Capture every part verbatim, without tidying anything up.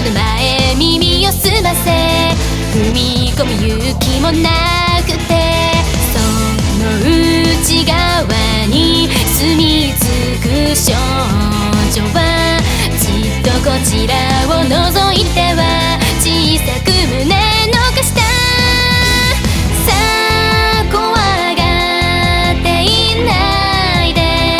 の前耳を澄ませ踏み込む勇気もなくてその内側に住み着く少女はじっとこちらを覗いては小さく胸のかしたさあ怖がっていないで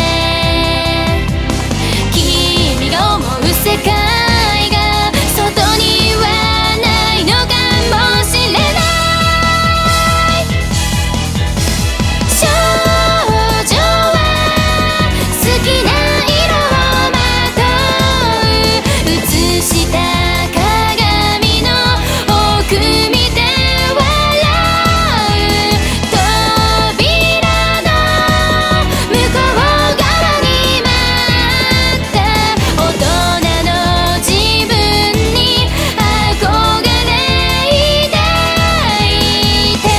君が思う世界が外にはないのかもしれない少女は好きな色をまとう映した鏡の奥見て笑う扉の向こう側に待った大人の自分に憧れ抱いて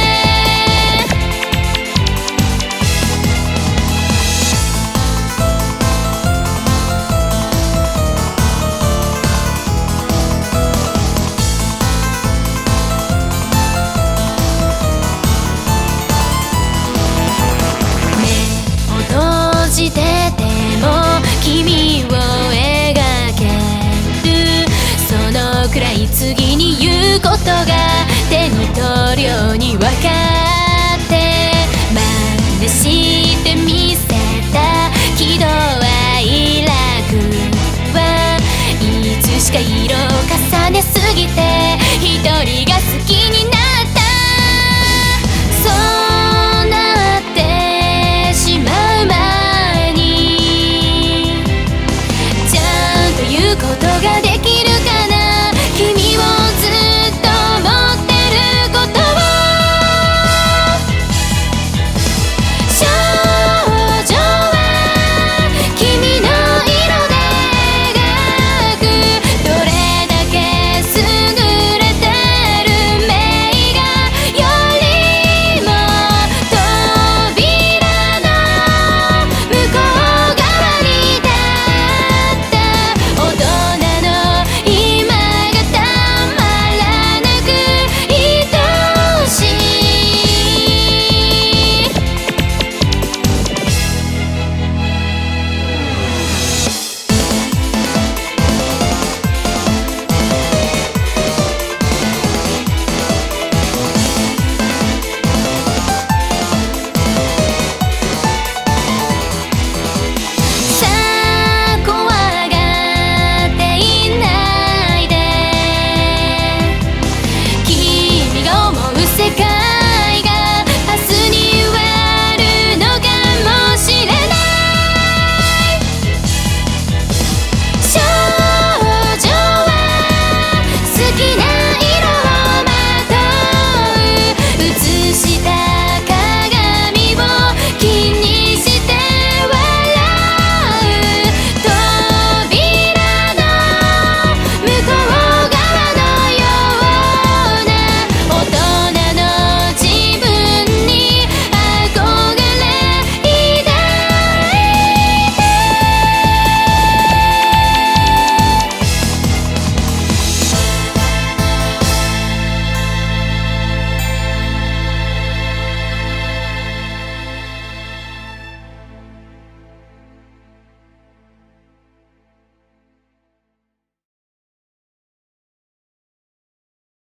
目を閉じてても君を描けるそのくらい次に言うことが手に取るように分かって真似してみせた喜怒哀楽はいつしか色を重ねすぎて一人が好きになったそうなってしまう前にちゃんと言うことができる